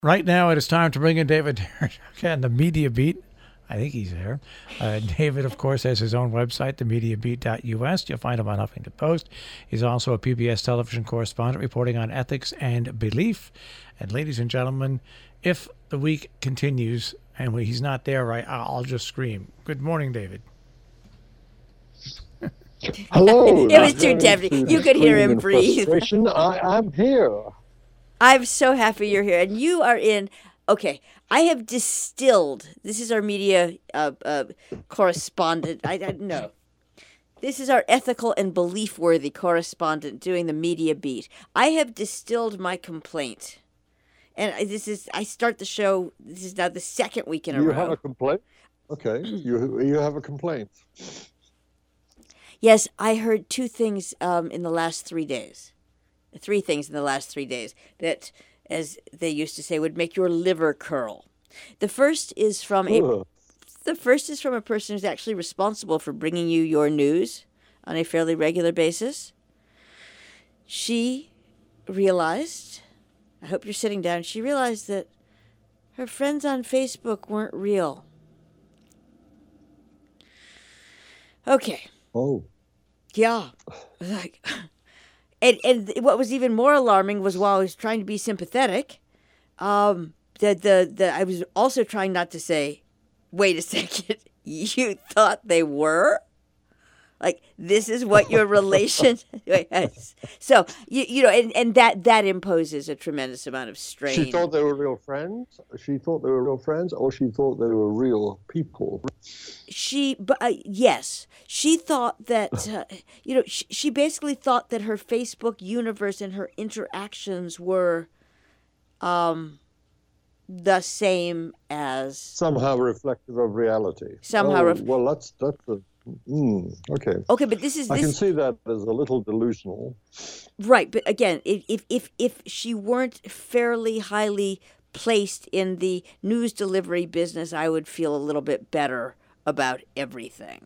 Right now, it is time to bring in David again, the Media Beat. I think he's there. David, of course, has his own website, themediabeat.us. You'll find him on Huffington Post. He's also a PBS television correspondent reporting on ethics and belief. And ladies and gentlemen, if the week continues and he's not there, I'll just scream. Good morning, David. Hello. It was too tempting. You could hear him breathe. I'm here. I'm so happy you're here. And you are in, okay, I have distilled, this is our media correspondent, I don't know. This is our ethical and belief-worthy correspondent doing the media beat. I have distilled my complaint. And I start the show, this is now the second week in a row. You have a complaint? Okay, you have a complaint. Yes, I heard two things in the last 3 days. 3 things in the last 3 days that, as they used to say, would make your liver curl. The first is from a person who's actually responsible for bringing you your news on a fairly regular basis. She realized, I hope you're sitting down, she realized that her friends on Facebook weren't real. Okay. Oh. Yeah. Like, and what was even more alarming was while I was trying to be sympathetic, I was also trying not to say, wait a second, you thought they were? Like, this is what your relation... So, you know, and that imposes a tremendous amount of strain. She thought they were real friends? She thought they were real friends, or she thought they were real people? Yes. She thought that, she basically thought that her Facebook universe and her interactions were the same as... Somehow reflective of reality. Well, that's okay. Okay, but this is... I can see that as a little delusional. Right, but again, if she weren't fairly highly placed in the news delivery business, I would feel a little bit better about everything.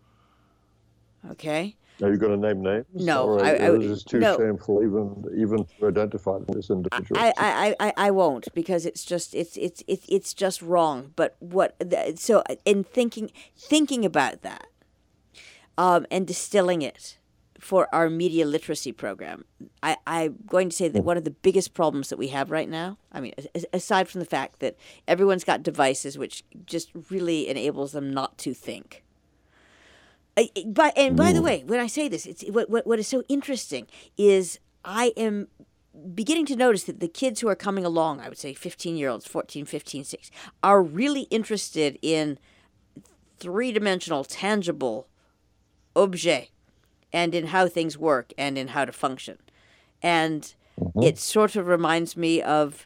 Okay? Are you going to name names? No, it's too shameful even to identify this individual. I won't, because it's just wrong. But so in thinking about that, and distilling it for our media literacy program, I'm going to say that one of the biggest problems that we have right now, I mean, aside from the fact that everyone's got devices which just really enables them not to think. By the way, when I say this, it's what is so interesting is I am beginning to notice that the kids who are coming along, I would say 15-year-olds, 14, 15, 16, are really interested in three-dimensional, tangible objet, and in how things work and in how to function. And it sort of reminds me of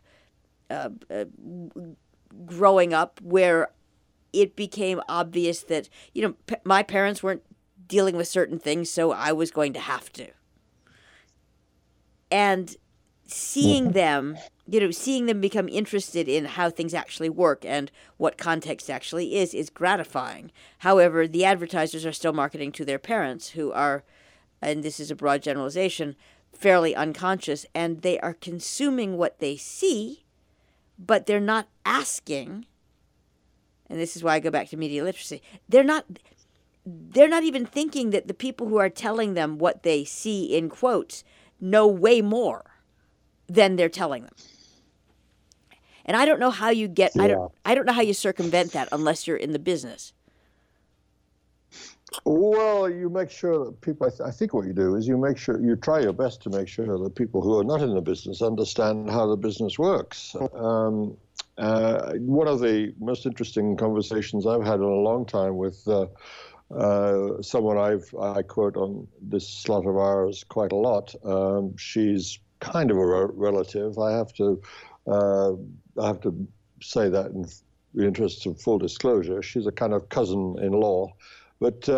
growing up, where it became obvious that, my parents weren't dealing with certain things, so I was going to have to. And seeing them become interested in how things actually work and what context actually is gratifying. However, the advertisers are still marketing to their parents, who are, and this is a broad generalization, fairly unconscious, and they are consuming what they see, but they're not asking, and this is why I go back to media literacy, they're not even thinking that the people who are telling them what they see, in quotes, know way more than they're telling them. And I don't know how you get, I don't know how you circumvent that unless you're in the business. Well, you make sure that people, I think what you do is you try your best to make sure that people who are not in the business understand how the business works. One of the most interesting conversations I've had in a long time with someone I quote on this slot of ours quite a lot. She's kind of a relative. I have to say that in the interests of full disclosure. She's a kind of cousin-in-law. But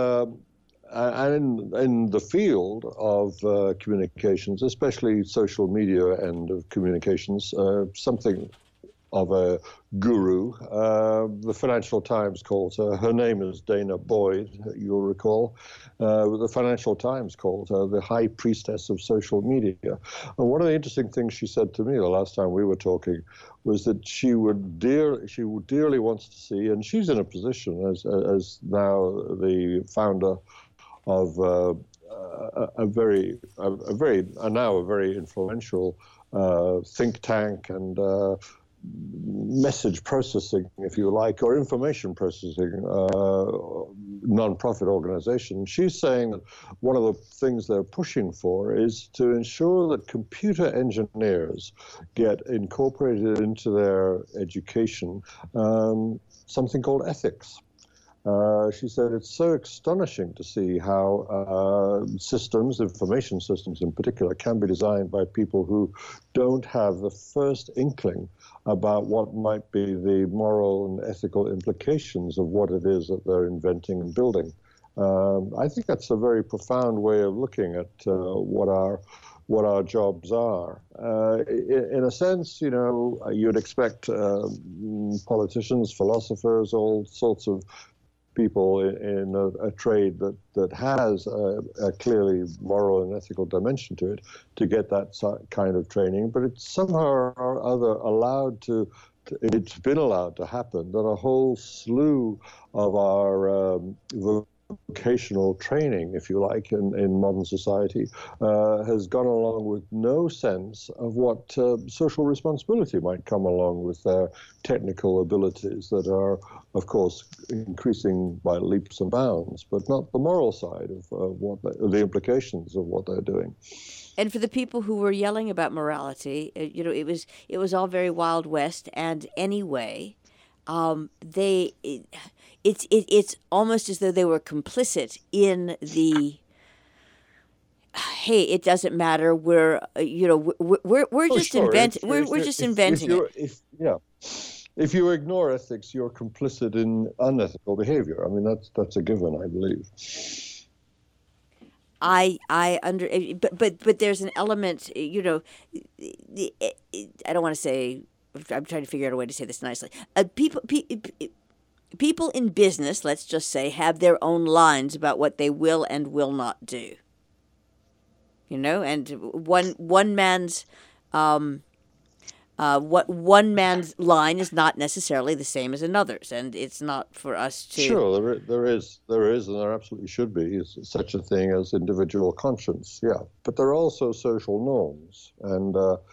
in the field of communications, especially social media end of communications, something a guru. The Financial Times calls her. Her name is Dana Boyd, you'll recall. The Financial Times called her the high priestess of social media. And one of the interesting things she said to me the last time we were talking was that she dearly wants to see, and she's in a position as now the founder of a very influential think tank and message processing, if you like, or information processing non-profit organization. She's saying that one of the things they're pushing for is to ensure that computer engineers get incorporated into their education something called ethics. She said it's so astonishing to see how systems, information systems in particular, can be designed by people who don't have the first inkling about what might be the moral and ethical implications of what it is that they're inventing and building. I think that's a very profound way of looking at what our jobs are. In a sense, you know, you'd expect politicians, philosophers, all sorts of people in a trade that has a clearly moral and ethical dimension to it to get that kind of training, but it's somehow or other it's been allowed to happen that a whole slew of our vocational training, if you like, in modern society has gone along with no sense of what social responsibility might come along with their technical abilities that are, of course, increasing by leaps and bounds, but not the moral side of the implications of what they're doing. And for the people who were yelling about morality, you know, it was all very Wild West, and anyway, it's almost as though they were complicit in the, hey, it doesn't matter. We're just inventing. We're just inventing it. If you ignore ethics, you're complicit in unethical behavior. I mean, that's a given, I believe. But there's an element, you know, I don't want to say. I'm trying to figure out a way to say this nicely. People in business, let's just say, have their own lines about what they will and will not do. You know, and one man's one man's line is not necessarily the same as another's, and it's not for us to. Sure, there is, and there absolutely should be such a thing as individual conscience. Yeah, but there are also social norms, and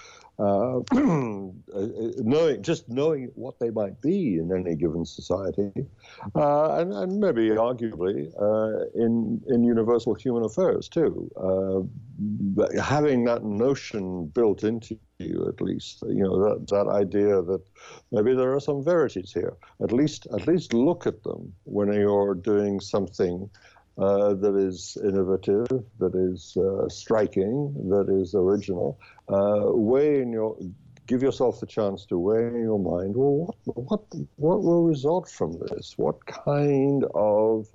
knowing what they might be in any given society, and maybe arguably in universal human affairs too. Having that notion built into you, at least, you know, that idea that maybe there are some verities here. At least look at them when you're doing something that is innovative, that is striking, that is original. Give yourself the chance to weigh in your mind, well, what will result from this? What kind of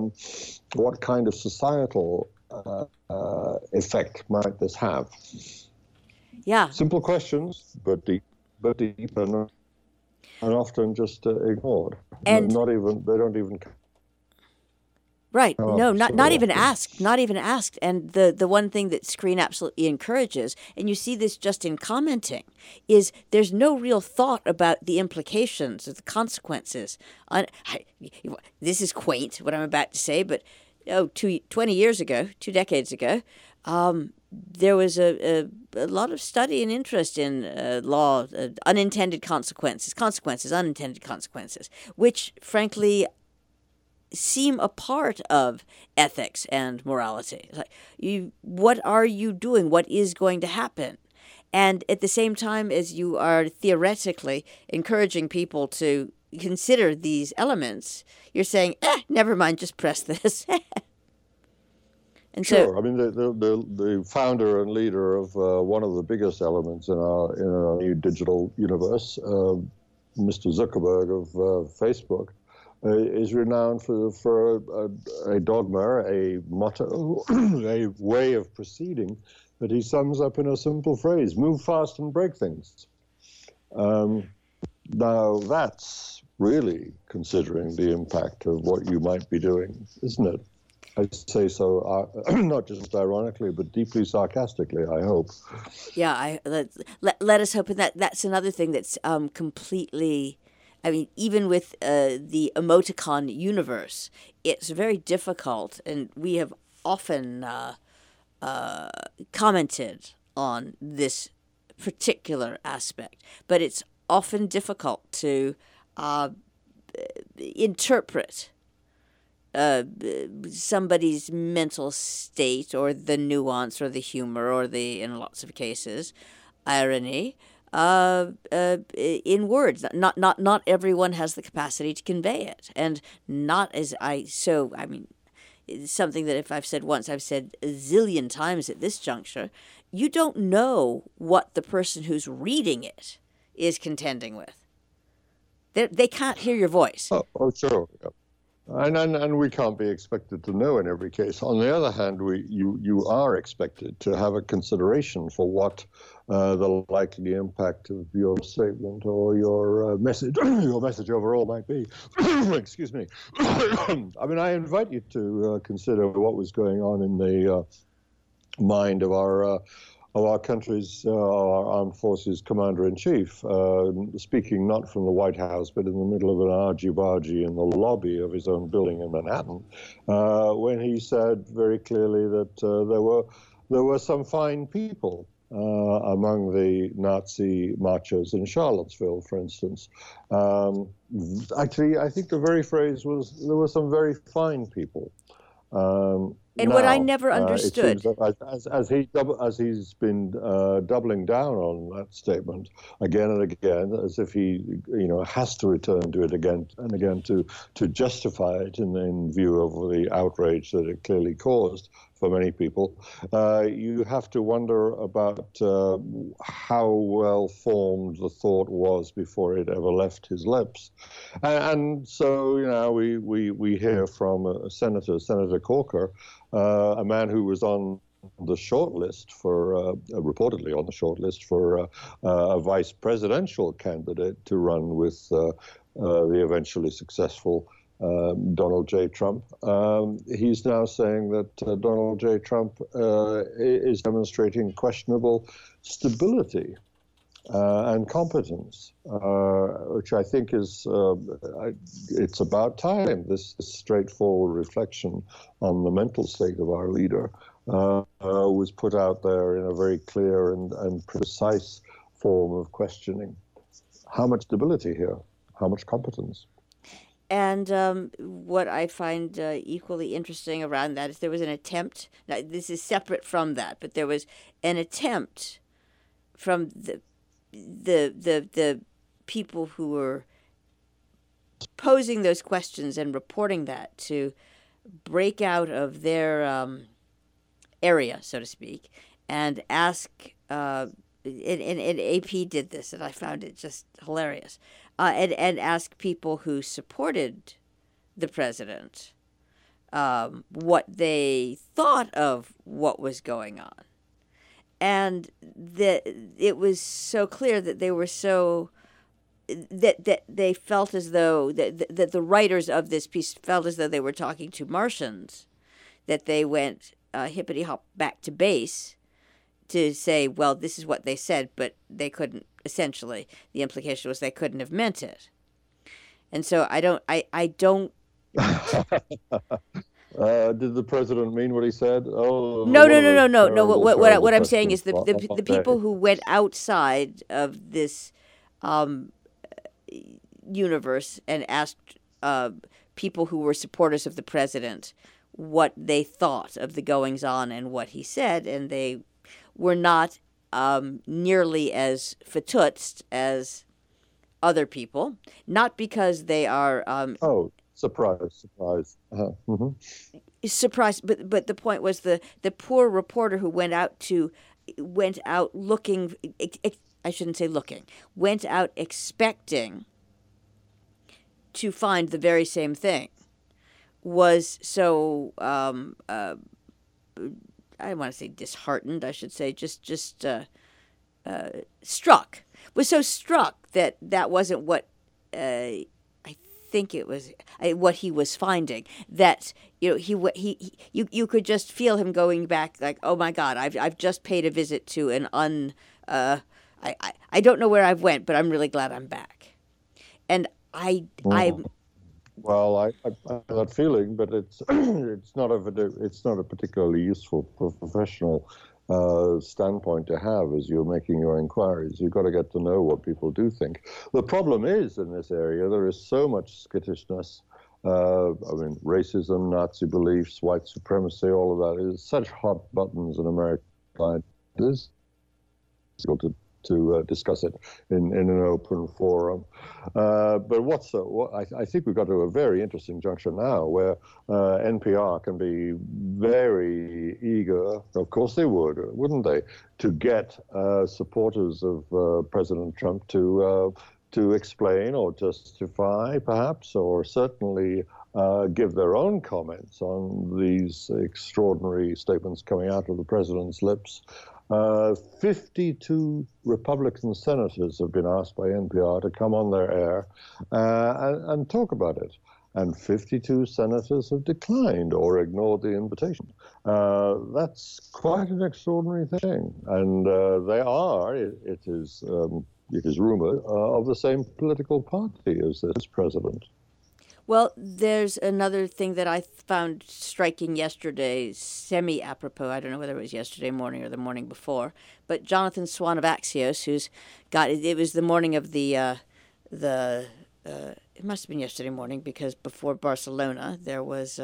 societal effect might this have? Yeah. Simple questions, but deep and often just ignored. And they don't even. Right. No, not even asked. Not even asked. And the one thing that Screen absolutely encourages, and you see this just in commenting, is there's no real thought about the implications or the consequences. This is quaint, what I'm about to say, but 20 years ago, 2 decades ago, there was a lot of study and interest in law, unintended consequences, unintended consequences, which, frankly, seem a part of ethics and morality. It's like, what are you doing? What is going to happen? And at the same time as you are theoretically encouraging people to consider these elements, you're saying, never mind, just press this. And sure. I mean, the founder and leader of one of the biggest elements in our new digital universe, Mr. Zuckerberg of Facebook, is renowned for a dogma, a motto, a way of proceeding that he sums up in a simple phrase: move fast and break things. Now that's really considering the impact of what you might be doing, isn't it? I say so not just ironically, but deeply sarcastically, I hope. Yeah, let us hope. And that's another thing that's completely. I mean, even with the emoticon universe, it's very difficult, and we have often commented on this particular aspect, but it's often difficult to interpret somebody's mental state, or the nuance, or the humor, or the, in lots of cases, irony, in words. Not everyone has the capacity to convey it, and not as I. So I mean, it's something that if I've said once, I've said a zillion times at this juncture. You don't know what the person who's reading it is contending with. They can't hear your voice. Oh sure. Yeah. And we can't be expected to know in every case. On the other hand, you are expected to have a consideration for what the likely impact of your statement or your message overall might be. Excuse me. I mean, I invite you to consider what was going on in the mind of our country's our armed forces commander-in-chief, speaking not from the White House, but in the middle of an argy-bargy in the lobby of his own building in Manhattan, when he said very clearly that there were some fine people among the Nazi marchers in Charlottesville, for instance. Actually, I think the very phrase was, there were some very fine people. And what I never understood, as he's been doubling down on that statement again and again, as if he has to return to it again and again to justify it in view of the outrage that it clearly caused for many people, you have to wonder about how well formed the thought was before it ever left his lips. And so, we hear from Senator Corker, a man who was on the short list for, reportedly on the short list for a vice presidential candidate to run with the eventually successful Donald J. Trump. He's now saying that Donald J. Trump is demonstrating questionable stability and competence, which I think is, it's about time this straightforward reflection on the mental state of our leader was put out there in a very clear and precise form of questioning. How much stability here? How much competence? And what I find equally interesting around that is there was an attempt. Now, this is separate from that, but there was an attempt from the people who were posing those questions and reporting that to break out of their area, so to speak, and ask. And AP did this, and I found it just hilarious. And ask people who supported the president what they thought of what was going on. And that it was so clear that they were that they felt as though, that the writers of this piece felt as though they were talking to Martians, that they went hippity-hop back to base to say, well, this is what they said, but they couldn't, essentially, the implication was they couldn't have meant it. And so I don't did the president mean what he said? Oh, no. What I'm saying is the people who went outside of this universe and asked people who were supporters of the president what they thought of the goings on and what he said, and they were not nearly as fatutzt as other people, not because they are. Surprise! Mm-hmm. Surprise! But the point was the poor reporter who went out looking. I shouldn't say looking. Went out expecting to find the very same thing. Was so. I don't want to say disheartened. I should say just struck. Was so struck that wasn't what I think it was what he was finding, that you could just feel him going back, like, oh my God, I've just paid a visit to an I don't know where I've went, but I'm really glad I'm back. And I Well, I have that feeling, but it's it's not a particularly useful professional standpoint to have as you're making your inquiries. You've got to get to know what people do think. The problem is, in this area, there is so much skittishness. Racism, Nazi beliefs, white supremacy, all of that is such hot buttons in American life. It is difficult to discuss it in an open forum. But I think we've got to a very interesting juncture now where NPR can be very eager, of course they would, wouldn't they, to get supporters of President Trump to explain or justify, perhaps, or certainly give their own comments on these extraordinary statements coming out of the president's lips. 52 Republican senators have been asked by NPR to come on their air and talk about it. And 52 senators have declined or ignored the invitation. That's quite an extraordinary thing. And they are, it is rumored, of the same political party as this president. Well, there's another thing that I found striking yesterday, semi-apropos. I don't know whether it was yesterday morning or the morning before, but Jonathan Swan of Axios, who's got it was the morning of it must have been yesterday morning, because before Barcelona there was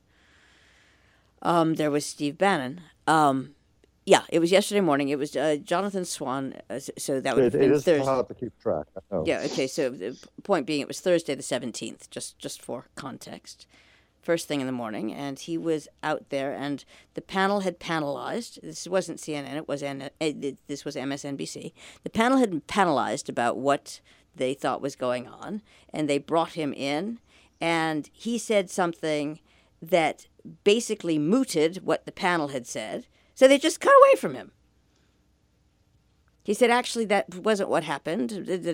Steve Bannon. Yeah, it was yesterday morning. It was Jonathan Swan. So that would have been Thursday. It is hard to keep track. I know. Yeah. Okay. So the point being, it was Thursday the 17th. Just for context, first thing in the morning, and he was out there, and the panel had panelized. This wasn't CNN. It was this was MSNBC. The panel had panelized about what they thought was going on, and they brought him in, and he said something that basically mooted what the panel had said. So they just cut away from him. He said, actually, that wasn't what happened.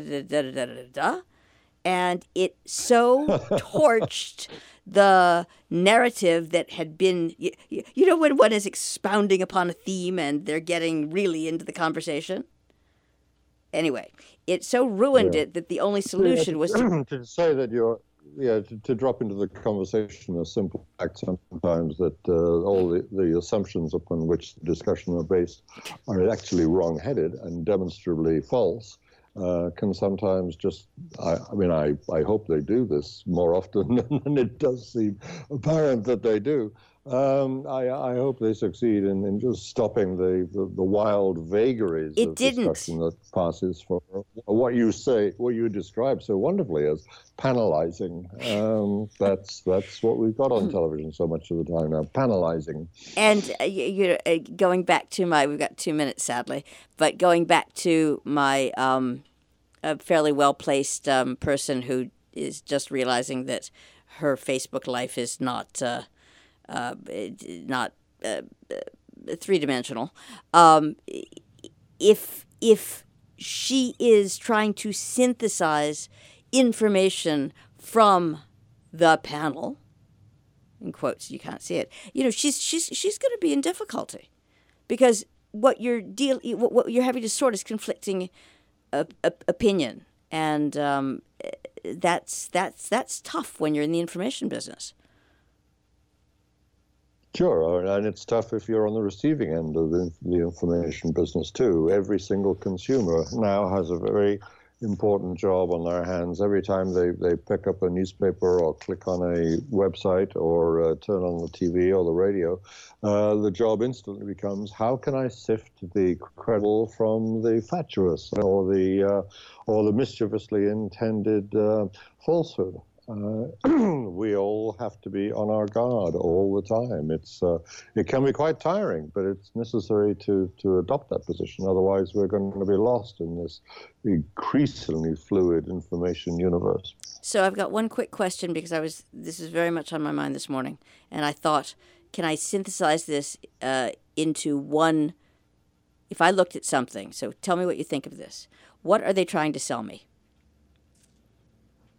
And it so torched the narrative that had been, you know, when one is expounding upon a theme and they're getting really into the conversation? Anyway, it so ruined it that the only solution was to say that you're, to drop into the conversation a simple fact sometimes that all the assumptions upon which the discussion are based are actually wrong-headed and demonstrably false, can sometimes just, I hope they do this more often than it does seem apparent that they do. I hope they succeed in just stopping the wild vagaries of discussion that passes for what you describe so wonderfully as panelizing. That's what we've got on television so much of the time now, panelizing. And going back to we've got 2 minutes sadly, but going back to my a fairly well-placed person who is just realizing that her Facebook life is not three-dimensional. If she is trying to synthesize information from the panel, in quotes, you can't see it. She's going to be in difficulty, because what you're having to sort is conflicting opinion, and that's tough when you're in the information business. Sure, and it's tough if you're on the receiving end of the information business too. Every single consumer now has a very important job on their hands. Every time they pick up a newspaper or click on a website or turn on the TV or the radio, the job instantly becomes, how can I sift the credible from the fatuous or the mischievously intended falsehood? We all have to be on our guard all the time. It can be quite tiring, but it's necessary to adopt that position. Otherwise, we're going to be lost in this increasingly fluid information universe. So I've got one quick question, because this is very much on my mind this morning, and I thought, can I synthesize this into one? If I looked at something, so tell me what you think of this. What are they trying to sell me?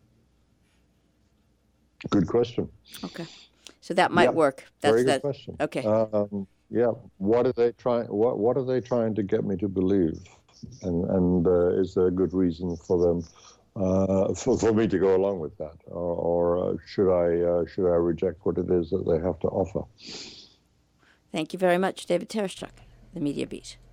Good question. Okay. So that might work. That's Very good that. question. Okay. Yeah. What are they trying? What are they trying to get me to believe? And is there a good reason for them for me to go along with that, or should I reject what it is that they have to offer? Thank you very much, David Tereshchuk, The Media Beat.